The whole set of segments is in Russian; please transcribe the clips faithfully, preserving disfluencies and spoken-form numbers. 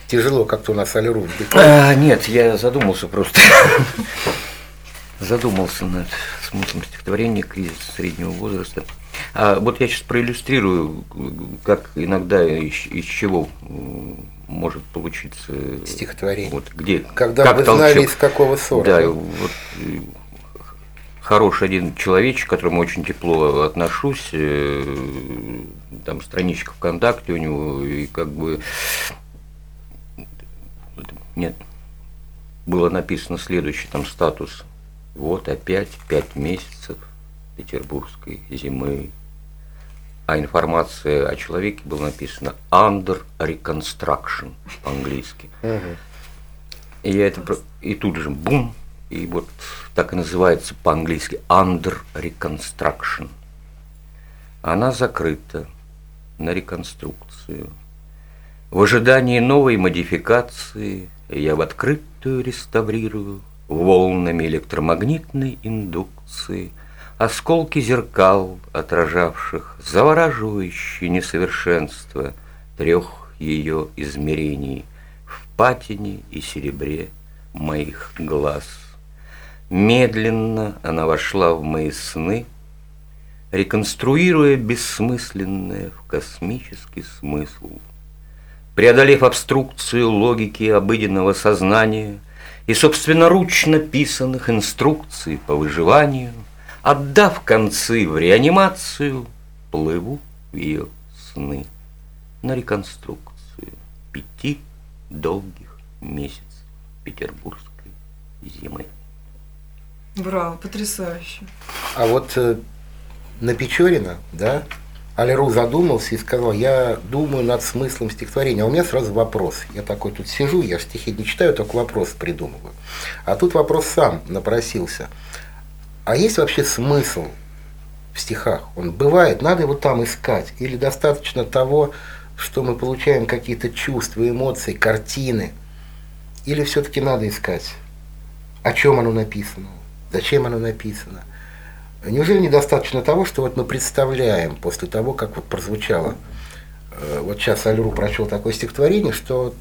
Тяжело как-то у нас Алиру вдыхать. А, нет, я задумался просто. Задумался над смыслом стихотворения «Кризис среднего возраста». А вот я сейчас проиллюстрирую, как иногда из, из чего может получиться стихотворение. Вот, где, когда как вы толчок. Знали, из какого сорта. Да, вот хороший один человечек, к которому очень тепло отношусь, там страничка ВКонтакте у него, и как бы нет, было написано следующий там статус: вот опять пять месяцев петербургской зимы, а информация о человеке была написана under reconstruction по-английски. Угу. И я это и тут же бум, и вот так и называется по-английски under reconstruction. Она закрыта на реконструкцию. В ожидании новой модификации я в открытую реставрирую волнами электромагнитной индукции осколки зеркал, отражавших завораживающее несовершенство трех ее измерений в патине и серебре моих глаз. Медленно она вошла в мои сны, реконструируя бессмысленное в космический смысл. Преодолев обструкцию логики обыденного сознания и собственноручно писанных инструкций по выживанию, отдав концы в реанимацию, плыву в ее сны на реконструкцию пяти долгих месяцев петербургской зимы. Браво, потрясающе. А вот э, на Печорина, да, Алиру задумался и сказал: я думаю над смыслом стихотворения. А у меня сразу вопрос. Я такой тут сижу, я стихи не читаю, только вопрос придумываю. А тут вопрос сам напросился. А есть вообще смысл в стихах? Он бывает, надо его там искать? Или достаточно того, что мы получаем какие-то чувства, эмоции, картины? Или все-таки надо искать? О чем оно написано? Зачем оно написано? Неужели недостаточно того, что вот мы представляем после того, как вот прозвучало? Вот сейчас Алиру прочел такое стихотворение, что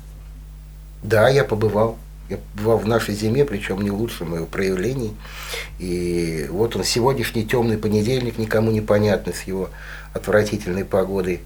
да, я побывал. Я побывал в нашей зиме, причем не в лучшем его проявлении. И вот он, сегодняшний темный понедельник, никому непонятный, с его отвратительной погодой.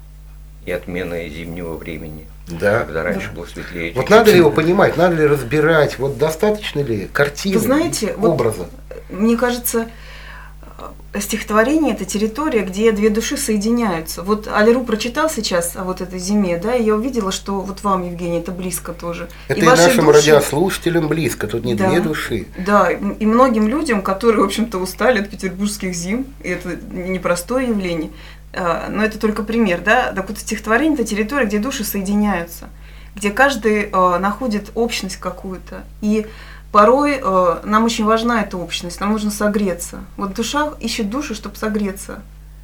И отменой зимнего времени. Да. Когда раньше да. было светлее. Вот надо ли его понимать, надо ли разбирать, вот достаточно ли картины, Вы знаете, образа? Вот, мне кажется, стихотворение – это территория, где две души соединяются. Вот Алиру прочитал сейчас о вот этой зиме, да, и я увидела, что вот вам, Евгений, это близко тоже. Это и, и нашим души... радиослушателям близко, тут не да, две души. Да, и многим людям, которые, в общем-то, устали от петербургских зим, и это непростое явление, но это только пример, да. Так вот, стихотворение – это территория, где души соединяются, где каждый находит общность какую-то. И порой э, нам очень важна эта общность, нам нужно согреться. Вот душа ищет душу, чтобы согреться.